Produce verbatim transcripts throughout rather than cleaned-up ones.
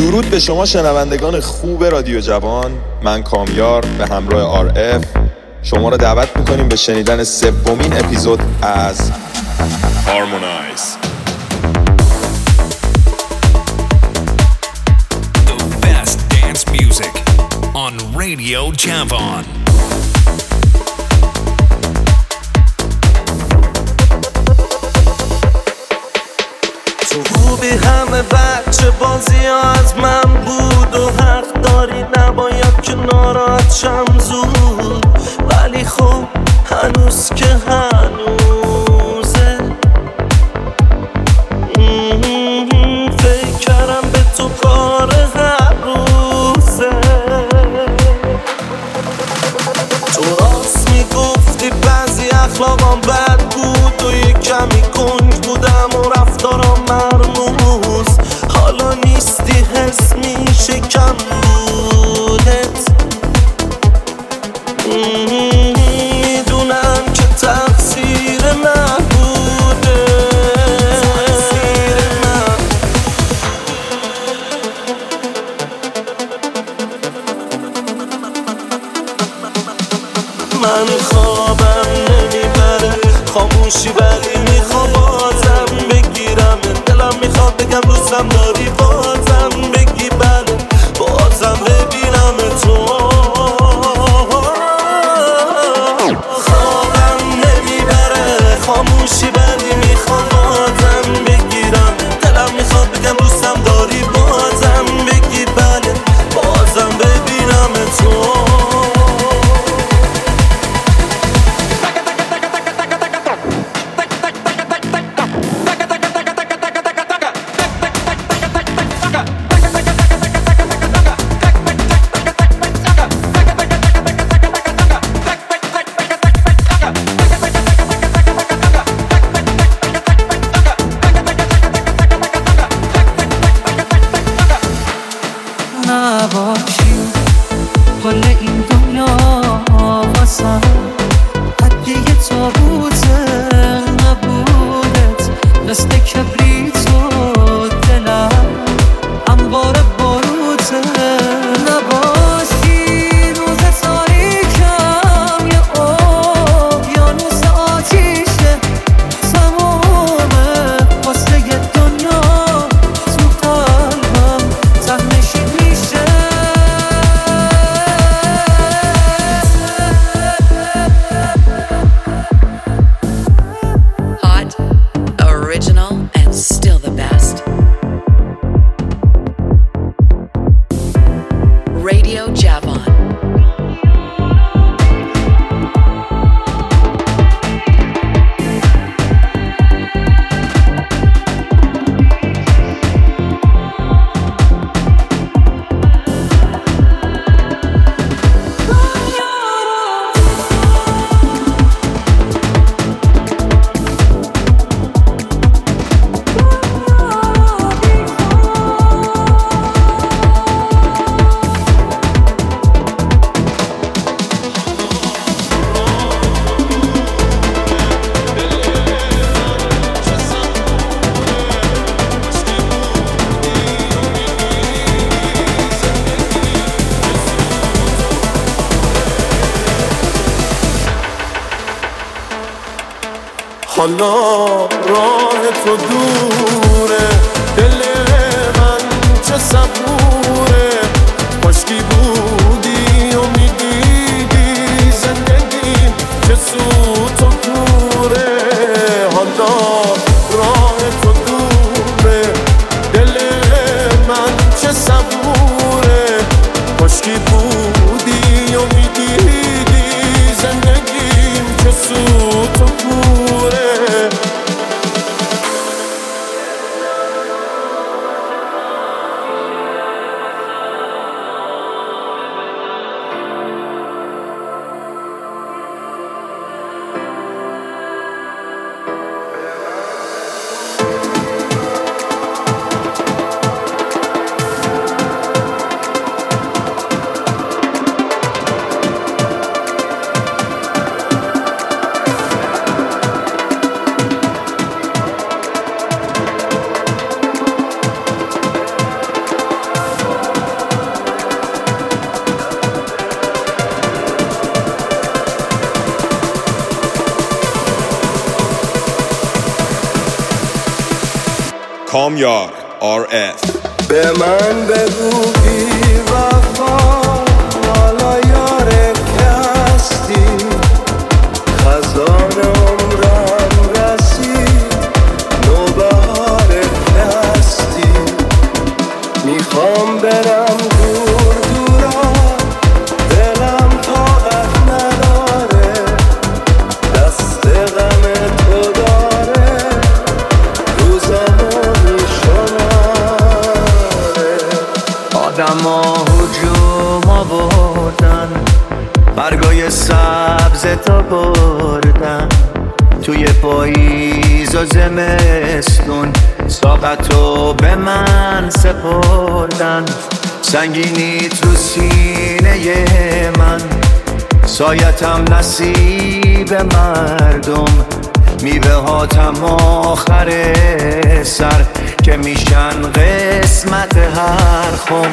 درود به شما شنوندگان خوب رادیو جوان. من کامیار به همراه آر اف شما را دعوت میکنیم به شنیدن سومین اپیزود از هارمونایز. The best dance music on Radio Javan. خوبی همه بچه بازی ها از من بود و حق داری نباید که ناراحت شم زود، ولی خب هنوز که هنوزه فکر کردم به تو کار هر روزه. تو راست میگفتی بعضی اخلاقام بد بود و یه کمی گنگ بودم و رفتارم مرموز. حالا نیستی حس میشه کم بودت. میدونم که تقصیر من بوده، تقصیر من. من خوابم نمیبره، خاموشی ولی میخوام بازم بگیرم. دلم میخواد بگم دوستم داری، بازم بگی بله، بازم ببینم تو. خوابم نمیبره، خاموشی ولی میخوام بازم بگیرم. دلم میخواد بگم دوستم داری، بازم بگی بله، بازم ببینم تو. حالا راه تو دوره، دل من چه صبوره. کاشکی بودی و میدیدی زندگی چه سوت و کوره. حالا راه تو دوره، دل من چه صبوره. کاشکی بودی و میدیدی زندگی چه سوت و کوره. کامیار آر اف. به من بگو بی وفا حالا یار کستی، خزان عمرم رسید نوبهار دستی، میخوام برم دور دورا دلم طاقت نداره، دست غم تو داره روزمو میشماره. آدم ها هجوم آوردن برگای سبز تا بردن، توی پاییز و زمستون ساقتو به من سپردن، سنگینیت رو سینه من سایتم نصیب مردم، میوه هاتم آخر سر که میشن قسمت هر خم.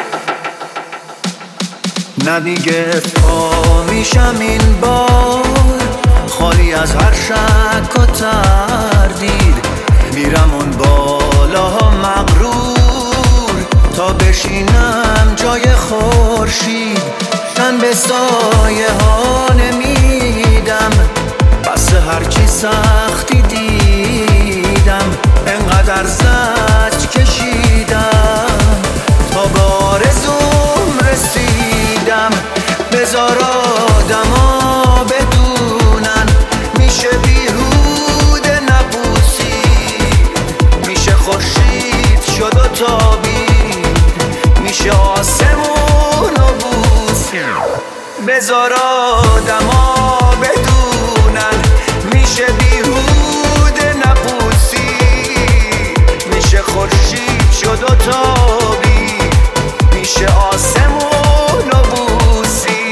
نه دیگه پا میشم این بار خالی از هر شک و تردید، میرم اون بالاها مغرور تا بشینم جای خورشید. من به سایه ها نمیدم بس هرچی سختی دیدم، انقدر زج کشیدم تا به آرزوم رسیدم. بذار آدما بدونن میشه بیهوده نبوسی، میشه خورشید شد و تابید، میشه آسمون و بوسی. بذار آدما بدونن میشه بیهوده نبوسی، میشه خورشید شد و تابید، میشه آسمون و بوسی.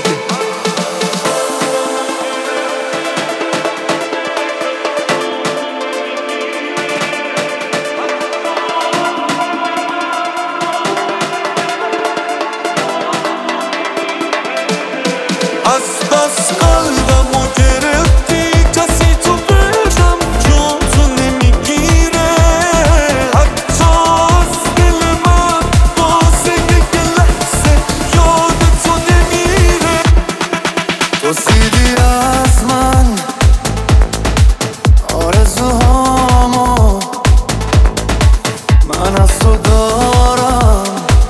از بس قلبمو گرفتی کسی تو بشم جون تو نمیگیره، حتی از دل من بازه یک لحظه یاد تو نمیره. تو سیدی از من آرزوهامو من از تو دارم،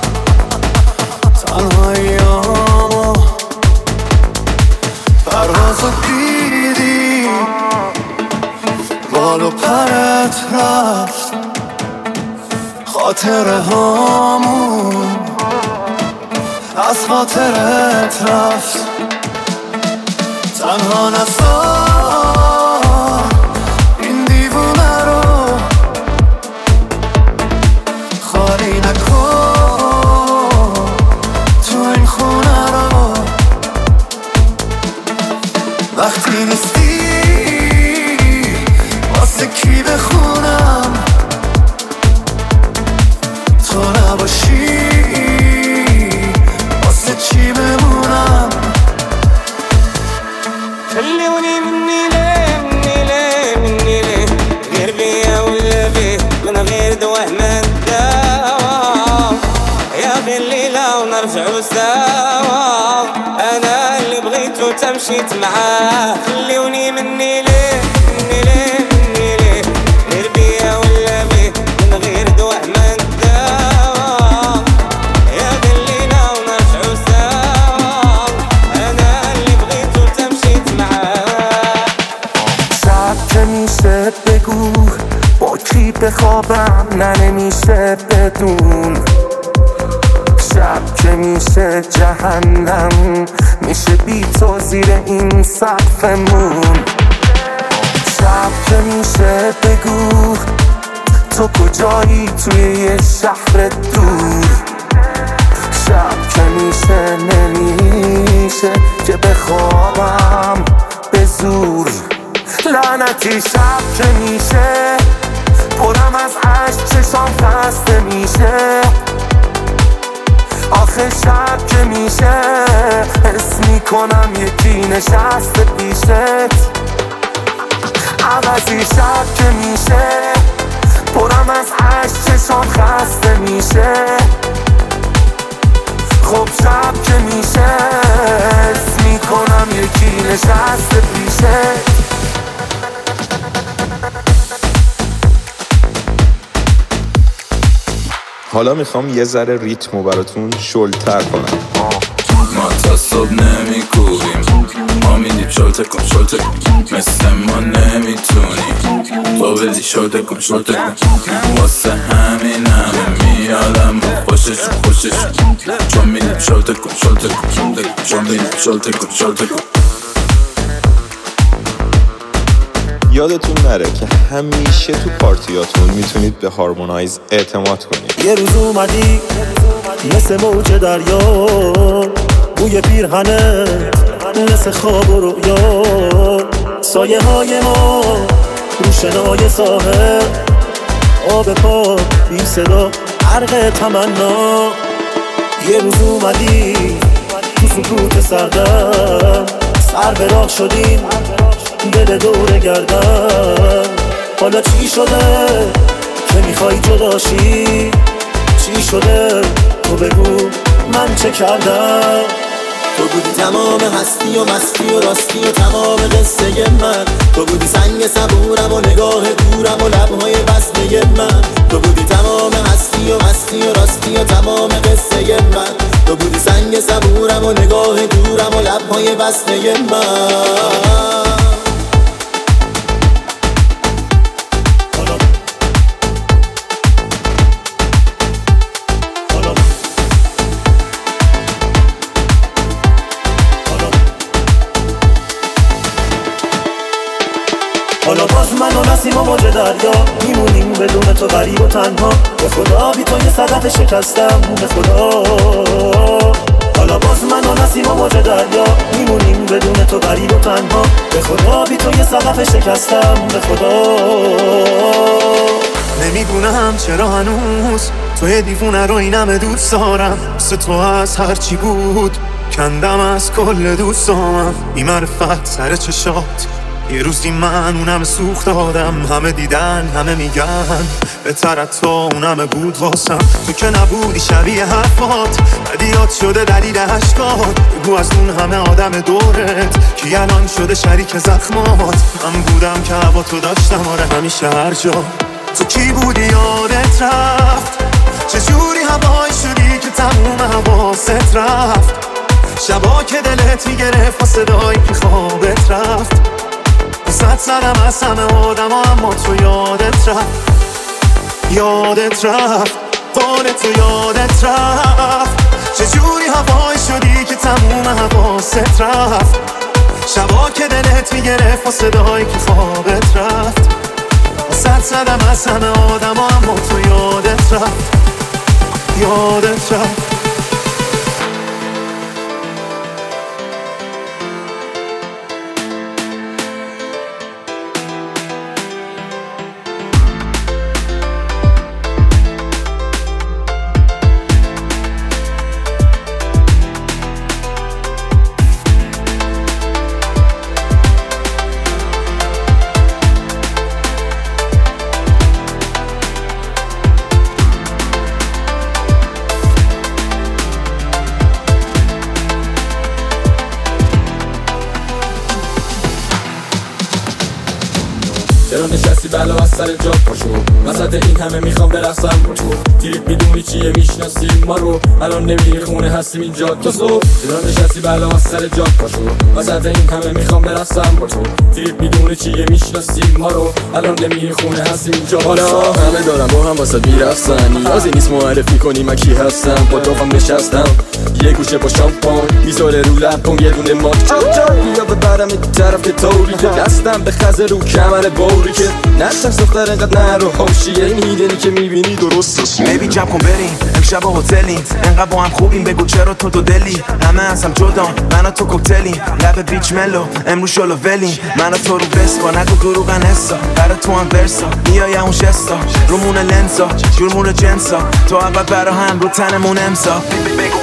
تنهاییامو پروازو دیدی بال و پرت رفت، خاطره هامون از خاطرت رفت. تنها نذار این دیوونه رو خالی نکن تو این خونه رو، وقتی نیستی واسه کی بخونم، تو نباشی واسه چی بمونم. خلوني مني ليه مني ليه مني ليه غير بيا ولا بيه من غير دواه ما نداوى، يا غير الليلة ونرجعو سوا، أنا اللي بغيتو تمشيت معاه. خلوني مني ليه مني ليه مني ليه غير بيا ولا بيه من غير دواه ما نداوى، يا غير الليلة ونرجعو سوا، أنا اللي بغيتو تمشيت معاه. شب که میشه بگو با کی بخوابم، نه نمیشه بدون. شب که میشه جهنم، میشه بی تو زیر این سقفمون. شب که میشه بگو تو کجایی توی یه شهر دور. شب که میشه نمیشه که بخوابم به زور. لعنتی شب که میشه پرم از عشق چشام خسته میشه. آخه شب که میشه حس میکنم یکی نشسته پیشت. عوضی شب که میشه پرم از عشق چشام خسته میشه خب شب که میشه حس میکنم یکی نشسته پیشه. حالا میخوام یه ذره ریتمو براتون شلتر کنم. ما تا صبح نمی کوریم ما میدیم شلته کن شلته کن مثل ما نمیتونیم تو بدی شلته کن شلته کن واسه همین همه میادم با خوششون خوششون چون میدیم شلته کن شلته کن شلته کن چون میدیم شلته کن شلته کن. یادتون نره که همیشه تو پارتیاتون میتونید به هارمونایز اعتماد کنید. یه روز اومدی مثل موج دریا بوی پیرهنه مثل خواب و رویا سایه های ما روشنای ساحل آب پا بی صدا غرق تمنا. یه روز اومدی تو سکوت سردم سر به راه شدیم دل دور گردن حالا چی شده که میخوای جداشی چی شده تو بگو من چه کردم. تو بودی تمام هستی و مستی و راستی و تمام قصه من تو بودی سنگ صبورم و نگاه دورم و لبهای بسته من تو بودی تمام هستی و مستی و راستی و تمام قصه من تو بودی سنگ صبورم و نگاه دورم و لبهای بسته من. حالا باز من و نسیم و موج دریا میمونیم بدون تو غریب و تنها به خدا بی تو یه صدف شکستم به خدا. حالا باز من و نسیم و موج دریا میمونیم بدون تو غریب و تنها به خدا بی تو یه صدف شکستم به خدا. نمیدونم چرا هنوز توی دیوونه رو اینم دوست دارم مثل تو از هرچی بود کندم از کل دوستامم بی معرفت سر چشات یه روزی من اونم سوخت دادم همه دیدن همه میگن بهتر از تو اونم بود واسم تو که نبودی شبیه حرفات بدیات شده دلیل عشقات بگو از اون همه آدم دورت کی الان شده شریک زخمات من بودم که هوا تو داشتم آره همیشه هر جا تو کی بودی یادت رفت چجوری هوای شدی که تموم حواست رفت شبا که دلت میگرفت و صدایی که خوابت رفت ست زدم از همه آدم ها اما تو یادت رفت یادت رفت قول تو یادت رفت چجوری هوای شدی که تموم حواست رفت شبا که دلت میگرفت و صدایی که خوابت رفت ست زدم از همه آدم ها اما تو یادت رفت یادت رفت. چرا نشستی بلا از سر جا پاشو وسط این همه میخوام برقصم تو تریپ میدونی چیه میشناسی ما رو الان نمیری خونه هستیم اینجا تو صبح چرا نشستی بلا از سر جا پاشو وسط این همه میخوام برقصم تو تریپ میدونی چیه میشناسی ما رو الان نمیری خونه هستیم اینجا حالا همه دارم با هم واسه میرقصن نیازی نیست معرفی کنی من کی هستم با دوام نشستم یه گوشه با شامپان میذاره رو لبم یه دونه مات یا ببرم این طرف که طوری که دستم به خزه رو کمر بوری که نشتم دختر انقدر نه رو حاشیه میدنی که میبینی درست بیبی جمع کن بریم امشب هتلیم انقدر با هم خوبیم بگو چرا تو تو دلی همه از هم جدا من و تو کوکتلیم لب بیچ ملو امروز شلو ولیم من و تو رو بسپا نگو دروغن حسا برای تو هم ورسا میای اون شستا رومون لنسا جورمون جنسا تو اول برا هم رو تنمون امسا بگو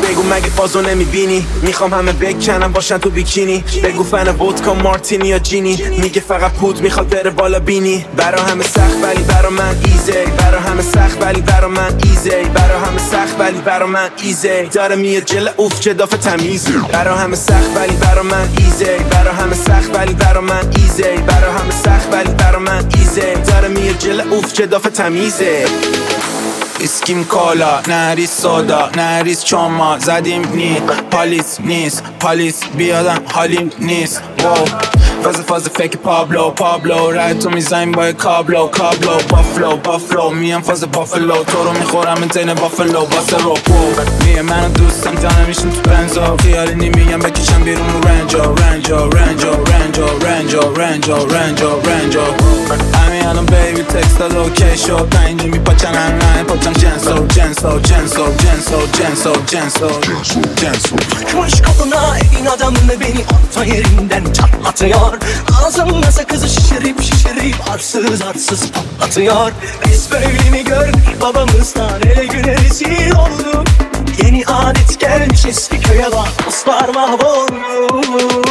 بگو مگه فازو نمیبینی؟ میخوام همه بکنم باشن تو بیکینی. بگو فن ودکا مارتینی یا جینی. میگه فقط پود میخواد بره بالا بینی. برا همه سخت ولی برا من ایزی. برا همه سخت ولی برا من ایزی. برا همه سخت ولی برا من ایزی. داره میاد جل اوف چه دافه تمیزی. برا همه سخت ولی برا من ایزی. برا همه سخت ولی برا من ایزی. برا همه سخت ولی برا من ایزی. داره میاد جل اوف چه دافه تمیزه. اسکیم کالا نریز سودا نریز چما زدیم نی پالیس نیست پالیس بیادم حالیم نیست. واو فاز فاز فک پابلو پابلو رای تو میزنیم با کابلو کابلو بافلو بافلو میام فاز بافلو تو رو میخورم انتین بافلو واسه رو میه منو دوستم تا نمیشن تو بنزا خیالی نمیگم بکشم بیرون رو رنجا رنجا رنجا رنجا رنجا رنجا رنجا رنجا همین الان بیبی تکست داد اوکی شد پنجی میپاچن هر نه پاچن جنسو jensel, jensel, jensel, jensel, jensel, jensel. Kuş kapına evin adamını beni orta yerinden çatlatıyor. Ağzımda sakızı şişirip şişirip arsız arsız patlatıyor. Biz böyle mi gördük babamızdan ele güne rezil olduk. Yeni adet gelmiş eski köye bak dostlar mahvoldu.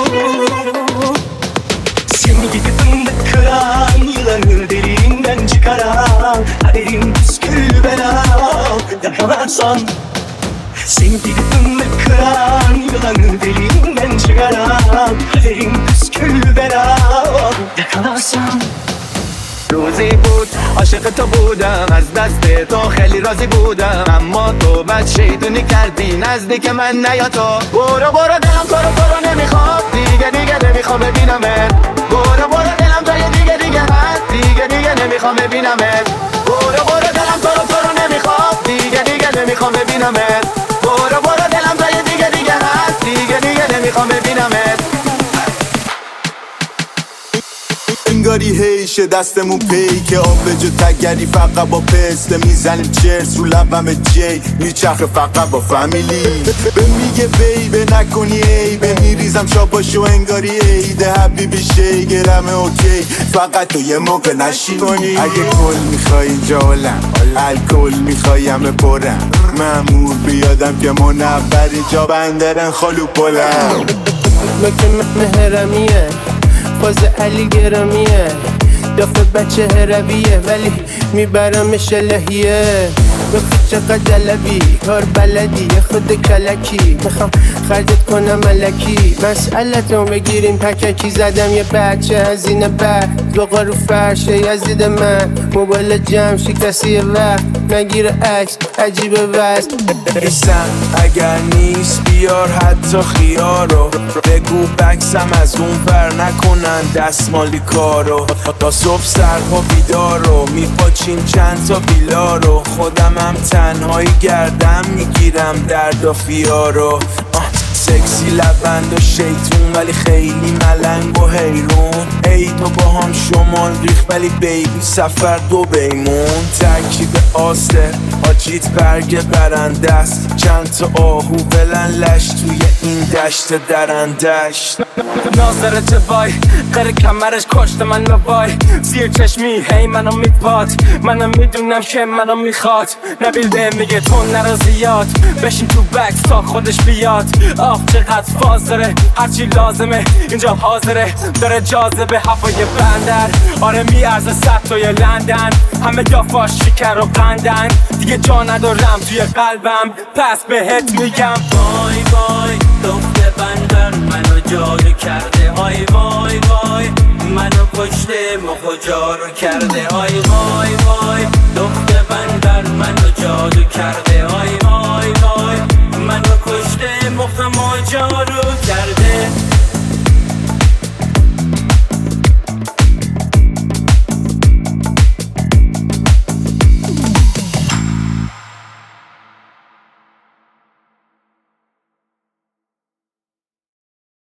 Seni gibi fındık kıran yılanı deliğinden çıkaran kaderin püskül bela yakalarsan. Seni gibi fındık kıran yılanı deliğinden çıkaran kaderin püskül bela yakalarsan. روزی بود عاشق تو بودم از دست تو خیلی راضی بودم اما تو بد شیطونی کردی نزدیک من نیا تو برو برو دلم تو رو تو رو نمیخواد دیگه دیگه نمیخوام ببینمت برو برو دلم توی دیگه دیگه هست دیگه دیگه نمیخوام ببینمت برو برو دلم تو رو تو رو نمیخواد دیگه دیگه نمیخوام ببینمت برو برو دلم توی دیگه دیگه هست دیگه دیگه نمیخوام ببینمت انگاری هیشه دستمون پیکه آب جو تگری فقط با پسته میزنیم چرس رو لبم جی میچخه فقط با فامیلی به میگه بیبه نکنی عیبه میریزم شاباشو انگاری عیده حبیبی شیگرمه اوکی فقط تو یه موقع نشی کنی اگه کل میخوای اینجا هلم الکل میخوای همه پرم مامور بیادم که منبر اینجا بندرن خالو پلم مکه مهرمیه فاز علی گرامیه دافه بچه هرویه ولی میبرمش الهیه بخود چقدر جلبی کار بلدی خود کلکی میخوام خرجت کنم ملکی مسئلتون بگیریم پککی زدم یه بچه هزینه بعد لقا رو فرشه یزید من موبایل جمع شکستی وقت نگیر عکس عجیبه وست ایسم اگر نیست بیار حتی خیارو بگو بکسم از اون بر نکنن دستمالی کارو تا صبح سرپا بیدارو میپاچیم چند تا بیلا رو خودم هم تنهایی گردم میگیرم درد و فیارو سکسی لبند و شیطون ولی خیلی ملنگ و حیرون ای تو با هم شمال ریخ ولی بیبی سفر دو بیمون ترکیب آسته آجیت برگ برنده است چند تا آهو بلن لش توی این دشت درندشت ناظرت وای قره کمرش کشت من وای زیر چشمی هی منو میپاد منم میدونم که منو میخواد نبیلده میگه تو نرو زیاد بشین تو بکس تا خودش بیاد آخ چقدر فاز داره هرچی لازمه اینجا حاضره داره جاذبه هوای بندر آره میارزه صد توی لندن همه دافاش شکر و قندن دیگه جا ندارم توی قلبم پس بهت میگم وای وای دخت بندر منو جادو کرده آی وای وای منو کشته مخو جارو کرده آی وای وای دخت بندر منو جادو کرده آی وای وای منو کشته مخ ما جارو